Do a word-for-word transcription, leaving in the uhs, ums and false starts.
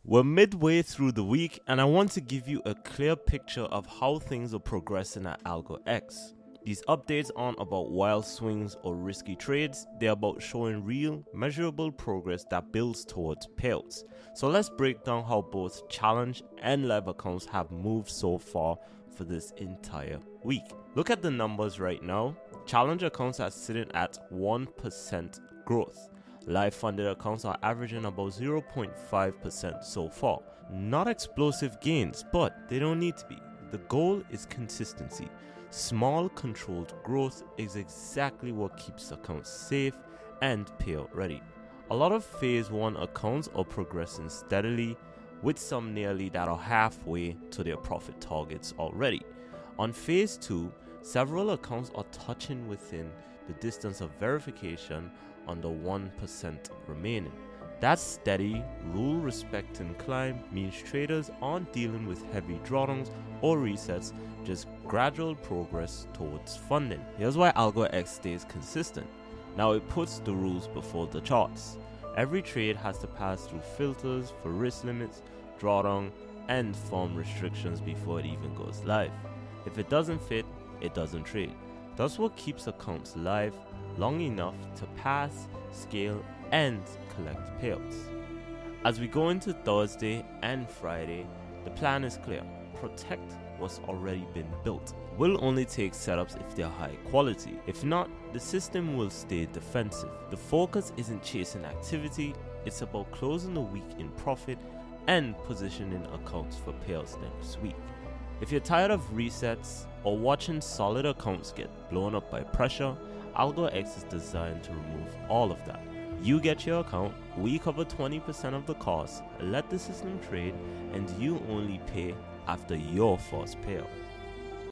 We're midway through the week, and I want to give you a clear picture of how things are progressing at AlgoX. These updates aren't about wild swings or risky trades, they're about showing real, measurable progress that builds towards payouts. So let's break down how both challenge and live accounts have moved so far for this entire week. Look at the numbers right now. Challenge accounts are sitting at one percent growth. Live funded accounts are averaging about zero point five percent so far. Not explosive gains, but they don't need to be. The goal is consistency. Small controlled growth is exactly what keeps accounts safe and payout ready. A lot of phase one accounts are progressing steadily, with some nearly that are halfway to their profit targets already. On phase two, several accounts are touching within the distance of verification on the one percent remaining. That steady, rule-respecting climb means traders aren't dealing with heavy drawdowns or resets, just gradual progress towards funding. Here's why AlgoX stays consistent. Now it puts the rules before the charts. Every trade has to pass through filters for risk limits, drawdown, and form restrictions before it even goes live. If it doesn't fit, it doesn't trade. That's what keeps accounts live long enough to pass, scale, and collect payouts. As we go into Thursday and Friday, the plan is clear. Protect what's already been built. We'll only take setups if they're high quality. If not, the system will stay defensive. The focus isn't chasing activity, it's about closing the week in profit and positioning accounts for payouts next week. If you're tired of resets or watching solid accounts get blown up by pressure, AlgoX is designed to remove all of that. You get your account, we cover twenty percent of the cost, let the system trade, and you only pay after your first payout.